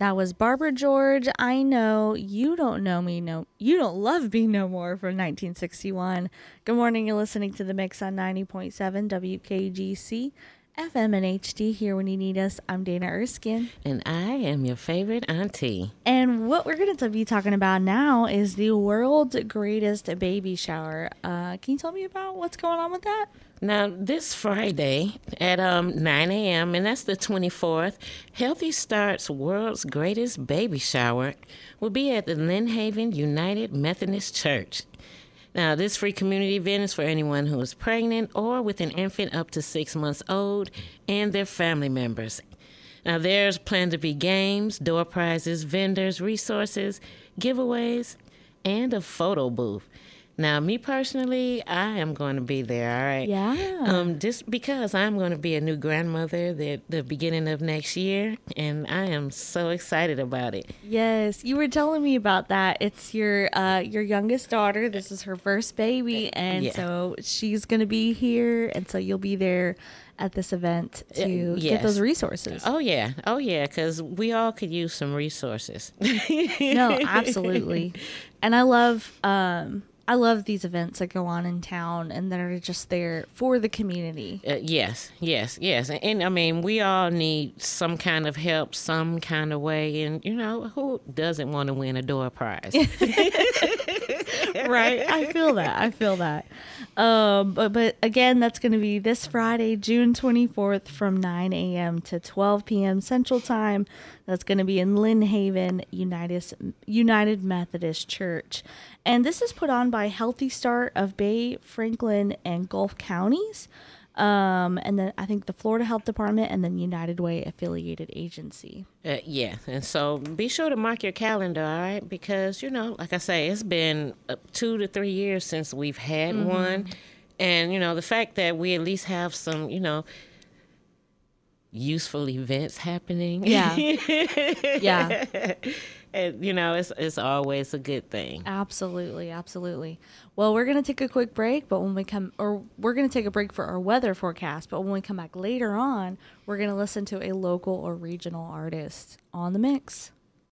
That was Barbara George. I know you don't know me. No, you don't love me no more from 1961. Good morning. You're listening to The Mix on 90.7 WKGC. FM and HD here when you need us. I'm Dana Erskine. And I am your favorite auntie. And what we're going to be talking about now is the world's greatest baby shower. Can you tell me about what's going on with that? Now, this Friday at 9 a.m., and that's the 24th, Healthy Start's World's Greatest Baby Shower will be at the Lynn Haven United Methodist Church. Now, this free community event is for anyone who is pregnant or with an infant up to 6 months old and their family members. Now, there's planned to be games, door prizes, vendors, resources, giveaways, and a photo booth. Now, me personally, I am going to be there, all right? Yeah. Just because I'm going to be a new grandmother the beginning of next year, and I am so excited about it. Yes, you were telling me about that. It's your youngest daughter. This is her first baby, and so she's going to be here, and so you'll be there at this event to get those resources. Oh, yeah, because we all could use some resources. No, absolutely. And I love these events that go on in town and that are just there for the community. Yes. And I mean, we all need some kind of help, some kind of way. And, you know, who doesn't want to win a door prize? Right. I feel that. But again, that's going to be this Friday, June 24th from 9 a.m. to 12 p.m. Central Time. That's going to be in Lynn Haven United Methodist Church. And this is put on by Healthy Start of Bay, Franklin, and Gulf counties. And then I think the Florida Health Department and then United Way affiliated agency. And so be sure to mark your calendar, all right? Because, you know, like I say, it's been 2 to 3 years since we've had one. And, you know, the fact that we at least have some, you know, useful events happening. Yeah. Yeah. And, you know, it's always a good thing. Absolutely. Well, we're going to take a quick break, but we're going to take a break for our weather forecast. But when we come back later on, we're going to listen to a local or regional artist on The Mix.